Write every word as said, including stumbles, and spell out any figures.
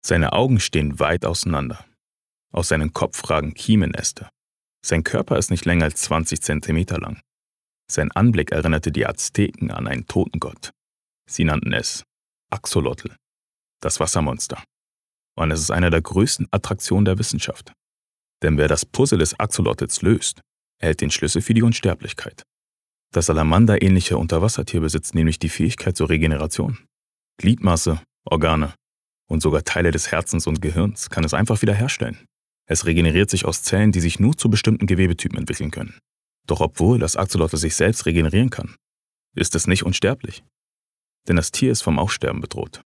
Seine Augen stehen weit auseinander. Aus seinem Kopf ragen Kiemenäste. Sein Körper ist nicht länger als zwanzig Zentimeter lang. Sein Anblick erinnerte die Azteken an einen Totengott. Sie nannten es Axolotl, das Wassermonster. Und es ist eine der größten Attraktionen der Wissenschaft. Denn wer das Puzzle des Axolotls löst, erhält den Schlüssel für die Unsterblichkeit. Das Salamander-ähnliche Unterwassertier besitzt nämlich die Fähigkeit zur Regeneration. Gliedmaße, Organe und sogar Teile des Herzens und Gehirns kann es einfach wiederherstellen. Es regeneriert sich aus Zellen, die sich nur zu bestimmten Gewebetypen entwickeln können. Doch obwohl das Axolotl sich selbst regenerieren kann, ist es nicht unsterblich. Denn das Tier ist vom Aussterben bedroht.